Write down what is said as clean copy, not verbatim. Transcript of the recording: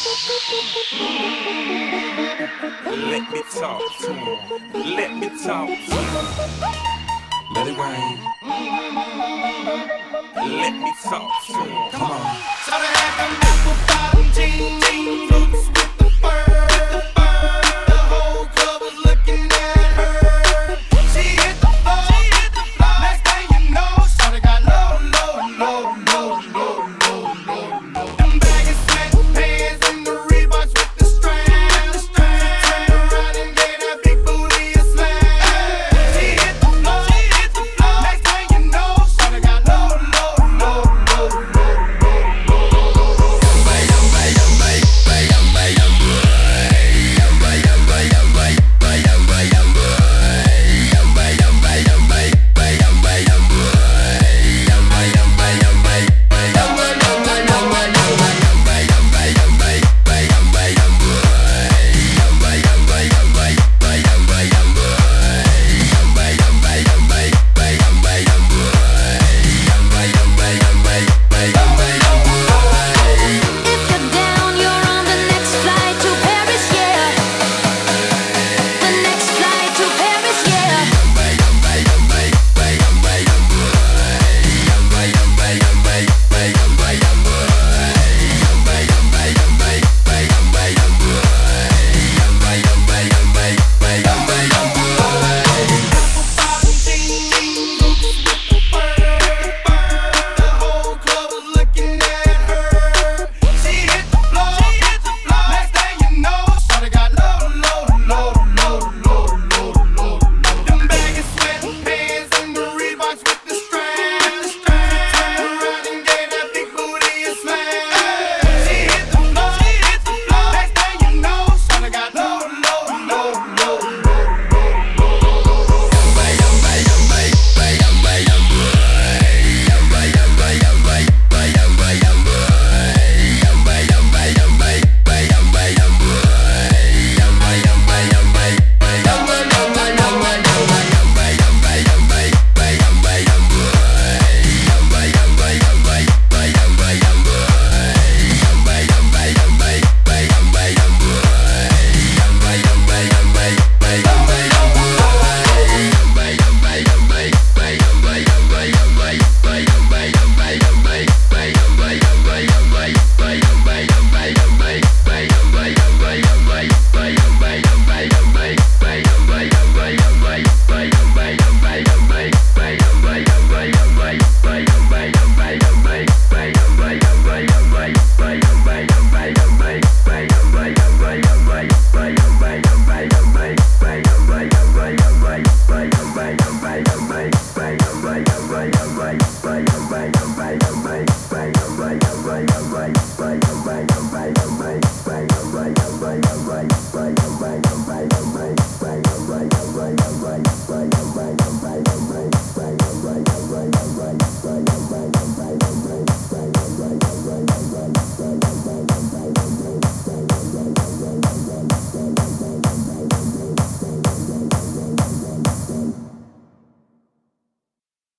Let me talk to him. Let me talk to him. Let it rain. Let me talk to him. Come on. So they had them apple bottom jeans boots with the fur. The whole club was looking at her. She hit the floor. Next thing you know, shawty got low. Them baggy sweatpants and the Reeboks with the strands. Turned around and gave that big booty a slam. She hit the floor. Next thing you know, shawty got low.